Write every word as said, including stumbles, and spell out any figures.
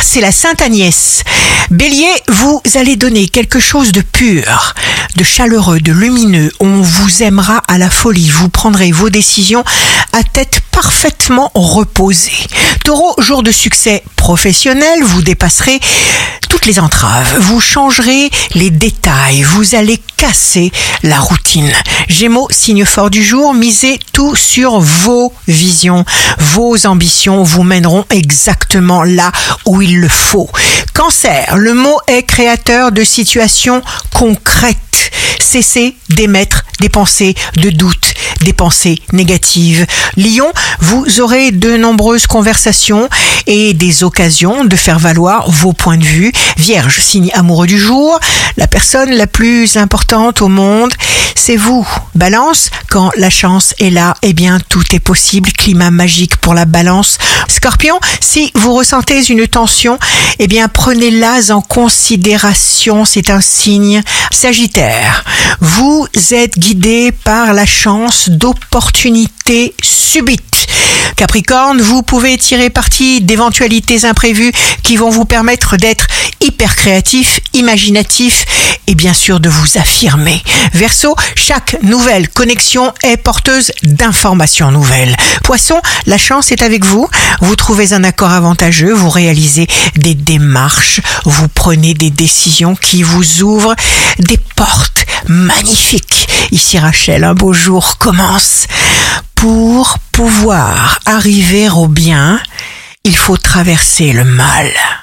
c'est la Sainte Agnès. Bélier, vous allez donner quelque chose de pur, de chaleureux, de lumineux. On vous aimera à la folie. Vous prendrez vos décisions à tête parfaitement reposée. Taureau, jour de succès professionnel, vous dépasserez toutes les entraves. Vous changerez les détails. Vous allez casser la routine. Gémeaux, signe fort du jour, misez tout sur vos visions. Vos ambitions vous mèneront exactement là où il le faut. Cancer, le mot est créateur de situations concrètes. Cessez d'émettre des pensées de doute, des pensées négatives. Lion, vous aurez de nombreuses conversations et des occasions de faire valoir vos points de vue. Vierge, signe amoureux du jour, la personne la plus importante au monde, c'est vous. Balance, quand la chance est là, eh bien tout est possible. Climat magique pour la balance. Scorpion, si vous ressentez une tension, eh bien prenez-la en considération, c'est un signe. Sagittaire, vous êtes guidé par la chance d'opportunités subites. Capricorne, vous pouvez tirer parti d'éventualités imprévues qui vont vous permettre d'être hyper créatif, imaginatif et bien sûr de vous affirmer. Verseau, chaque nouvelle connexion est porteuse d'informations nouvelles. Poisson, la chance est avec vous. Vous trouvez un accord avantageux, vous réalisez des démarches, vous prenez des décisions qui vous ouvrent des portes magnifiques. Ici Rachel, un beau jour commence. Pour pouvoir arriver au bien, il faut traverser le mal.